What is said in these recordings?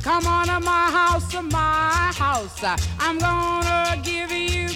Come on to my house, my house. I'm gonna give you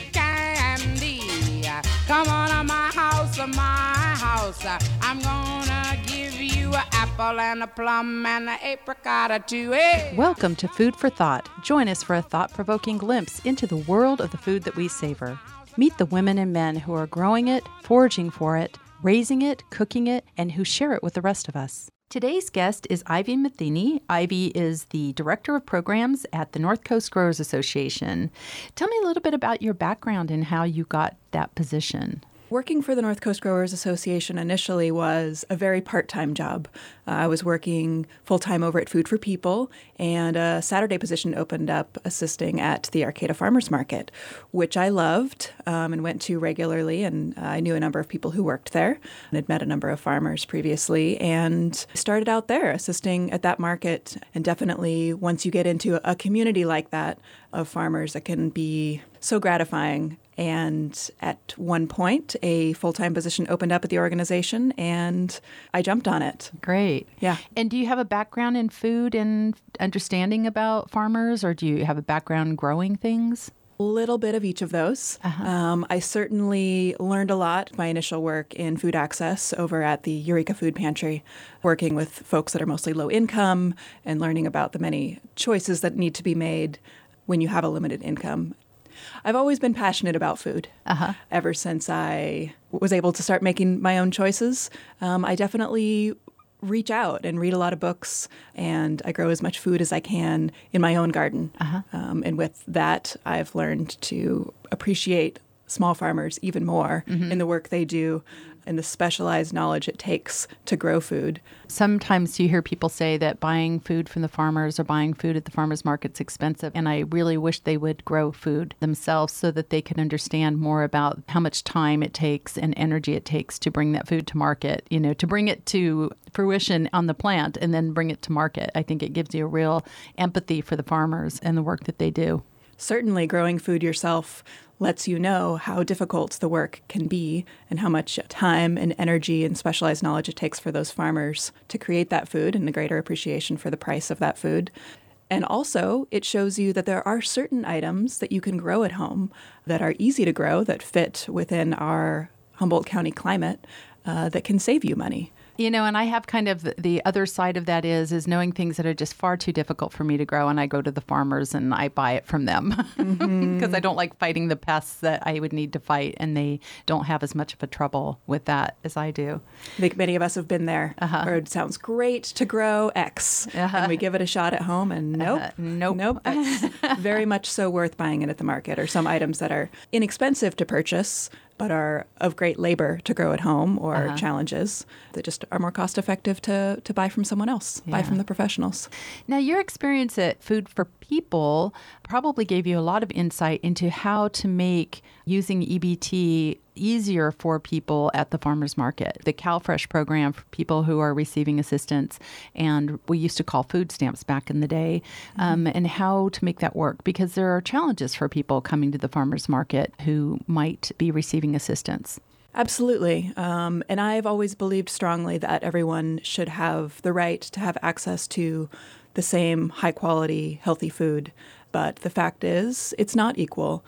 candy. Come on to my house, my house. I'm gonna give you an apple and a plum and an apricot or two. Hey. Welcome to Food for Thought. Join us for a thought-provoking glimpse into the world of the food that we savor. Meet the women and men who are growing it, foraging for it, raising it, cooking it, and who share it with the rest of us. Today's guest is Ivy Matheny. Ivy is the Director of Programs at the North Coast Growers Association. Tell me a little bit about your background and how you got that position. Working for the North Coast Growers Association initially was a very part-time job. I was working full-time over at Food for People, and a Saturday position opened up assisting at the Arcata Farmers Market, which I loved and went to regularly, and I knew a number of people who worked there and had met a number of farmers previously, and started out there assisting at that market. And definitely once you get into a community like that of farmers, it can be so gratifying. And at one point, a full-time position opened up at the organization, and I jumped on it. Great. Yeah. And do you have a background in food and understanding about farmers, or do you have a background growing things? A little bit of each of those. I certainly learned a lot. My initial work in food access over at the Eureka Food Pantry, working with folks that are mostly low income and learning about the many choices that need to be made when you have a limited income. I've always been passionate about food. Ever since I was able to start making my own choices, I definitely reach out and read a lot of books, and I grow as much food as I can in my own garden. And with that, I've learned to appreciate small farmers even more in the work they do and the specialized knowledge it takes to grow food. Sometimes you hear people say that buying food from the farmers or buying food at the farmers market's expensive, and I really wish they would grow food themselves so that they can understand more about how much time it takes and energy it takes to bring that food to market, you know, to bring it to fruition on the plant and then bring it to market. I think it gives you a real empathy for the farmers and the work that they do. Certainly, growing food yourself lets you know how difficult the work can be and how much time and energy and specialized knowledge it takes for those farmers to create that food, and a greater appreciation for the price of that food. And also, it shows you that there are certain items that you can grow at home that are easy to grow, that fit within our Humboldt County climate, that can save you money. You know, and I have kind of the other side of that is knowing things that are just far too difficult for me to grow, and I go to the farmers and I buy it from them because I don't like fighting the pests that I would need to fight, and they don't have as much of a trouble with that as I do. I think many of us have been there. Or it sounds great to grow X, and we give it a shot at home, and nope. It's very much so worth buying it at the market, or some items that are inexpensive to purchase but are of great labor to grow at home, or challenges that just are more cost effective to buy from someone else, buy from the professionals. Now, your experience at Food for People probably gave you a lot of insight into how to make using EBT easier for people at the farmers market. The CalFresh program for people who are receiving assistance, and we used to call food stamps back in the day, and how to make that work, because there are challenges for people coming to the farmers market who might be receiving assistance. Absolutely. And I've always believed strongly that everyone should have the right to have access to the same high-quality, healthy food. But the fact is, it's not equal.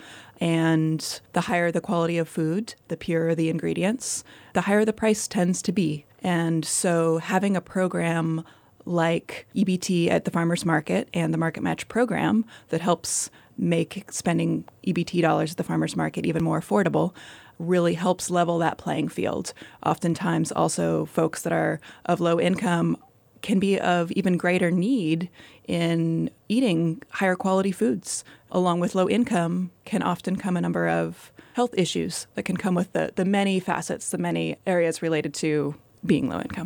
And the higher the quality of food, the purer the ingredients, the higher the price tends to be. And so having a program like EBT at the farmers market and the Market Match program that helps make spending EBT dollars at the farmers market even more affordable really helps level that playing field. Oftentimes also folks that are of low income can be of even greater need in eating higher quality foods. Along with low income can often come a number of health issues that can come with the many facets, the many areas related to being low income.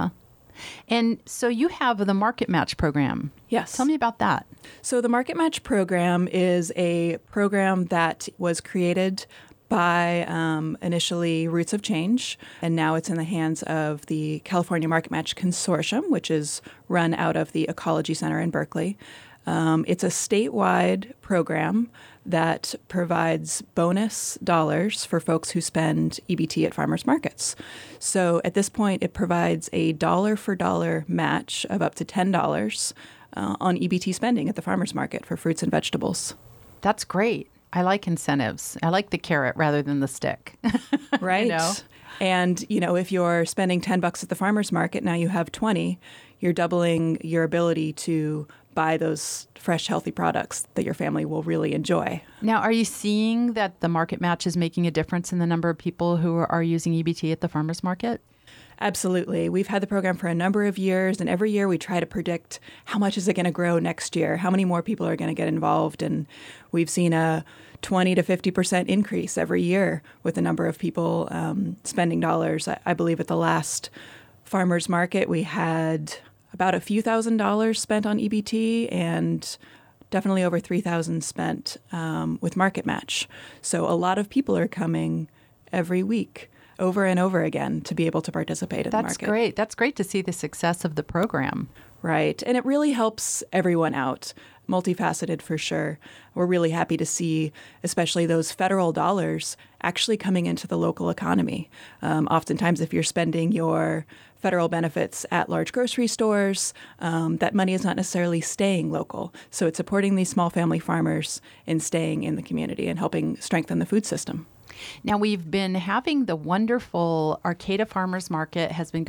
And so you have the Market Match program. Yes. Tell me about that. So the Market Match program is a program that was created by initially Roots of Change, and now it's in the hands of the California Market Match Consortium, which is run out of the Ecology Center in Berkeley. It's a statewide program that provides bonus dollars for folks who spend EBT at farmers markets. So at this point, it provides a dollar-for-dollar match of up to $10 on EBT spending at the farmers market for fruits and vegetables. That's great. I like incentives. I like the carrot rather than the stick. Right. You know? And, if you're spending $10 at the farmer's market, now you have 20, you're doubling your ability to buy those fresh, healthy products that your family will really enjoy. Now, are you seeing that the market match is making a difference in the number of people who are using EBT at the farmer's market? Absolutely. We've had the program for a number of years, and every year we try to predict how much is it going to grow next year, how many more people are going to get involved, and we've seen a 20 to 50% increase every year with the number of people spending dollars. I believe at the last farmers market we had about a few $1,000s spent on EBT and definitely over $3,000 spent with Market Match. So a lot of people are coming every week over and over again to be able to participate in the market. That's great. That's great to see the success of the program. Right. And it really helps everyone out. Multifaceted for sure. We're really happy to see, especially those federal dollars, actually coming into the local economy. Oftentimes, if you're spending your federal benefits at large grocery stores, that money is not necessarily staying local. So it's supporting these small family farmers and staying in the community and helping strengthen the food system. Now, we've been having the wonderful Arcata Farmers Market has been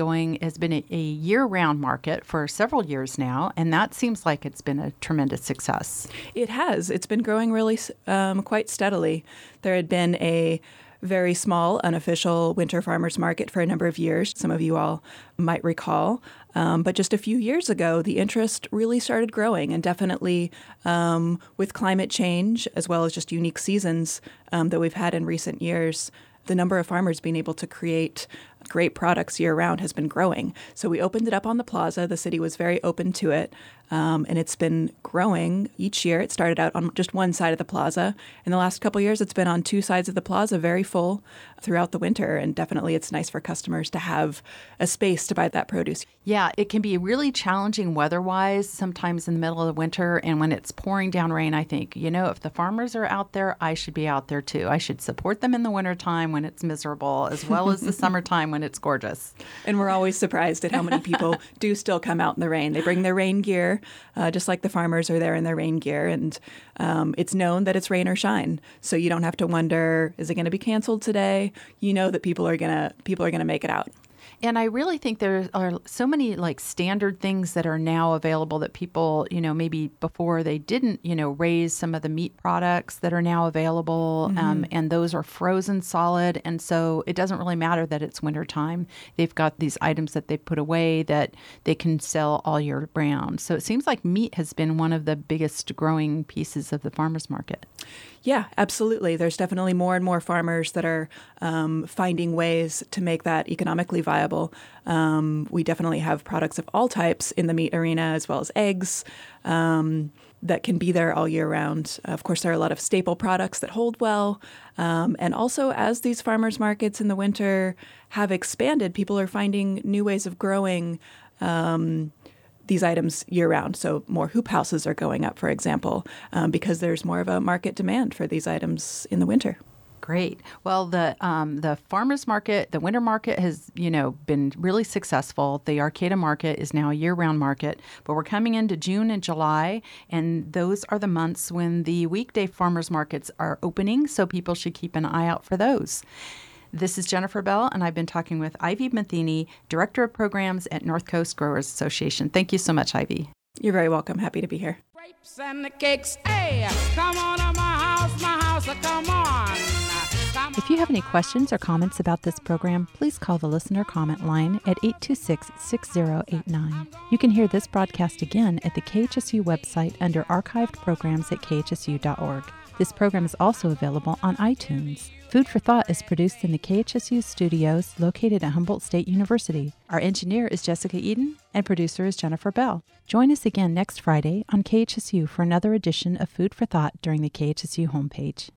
a year-round market for several years now, and that seems like it's been a tremendous success. It has. It's been growing really quite steadily. There had been a very small, unofficial winter farmers market for a number of years. Some of you all might recall. But just a few years ago, the interest really started growing, and definitely with climate change, as well as just unique seasons that we've had in recent years, the number of farmers being able to create great products year-round has been growing. So we opened it up on the plaza. The city was very open to it, and it's been growing each year. It started out on just one side of the plaza. In the last couple of years, it's been on two sides of the plaza, very full throughout the winter, and definitely it's nice for customers to have a space to buy that produce. Yeah, it can be really challenging weather-wise sometimes in the middle of the winter, and when it's pouring down rain, I think, if the farmers are out there, I should be out there too. I should support them in the wintertime when it's miserable, as well as the summertime when it's gorgeous. And we're always surprised at how many people do still come out in the rain. They bring their rain gear, just like the farmers are there in their rain gear, and it's known that it's rain or shine. So you don't have to wonder, is it going to be canceled today? You know that people are gonna make it out. And I really think there are so many standard things that are now available that people, maybe before they didn't, raise some of the meat products that are now available. And those are frozen solid. And so it doesn't really matter that it's wintertime. They've got these items that they put away that they can sell all year round. So it seems like meat has been one of the biggest growing pieces of the farmers market. Yeah, absolutely. There's definitely more and more farmers that are finding ways to make that economically viable. We definitely have products of all types in the meat arena, as well as eggs that can be there all year round. Of course, there are a lot of staple products that hold well. And also, as these farmers markets in the winter have expanded, people are finding new ways of growing these items year-round. So more hoop houses are going up, for example, because there's more of a market demand for these items in the winter. Great. Well, the farmers market, the winter market has, been really successful. The Arcata market is now a year-round market, but we're coming into June and July, and those are the months when the weekday farmers markets are opening, so people should keep an eye out for those. This is Jennifer Bell, and I've been talking with Ivy Matheny, Director of Programs at North Coast Growers Association. Thank you so much, Ivy. You're very welcome. Happy to be here. Grapes and the cakes, hey, come on to my house, come on. If you have any questions or comments about this program, please call the listener comment line at 826-6089. You can hear this broadcast again at the KHSU website under archived programs at khsu.org. This program is also available on iTunes. Food for Thought is produced in the KHSU studios located at Humboldt State University. Our engineer is Jessica Eden, and producer is Jennifer Bell. Join us again next Friday on KHSU for another edition of Food for Thought during the KHSU homepage.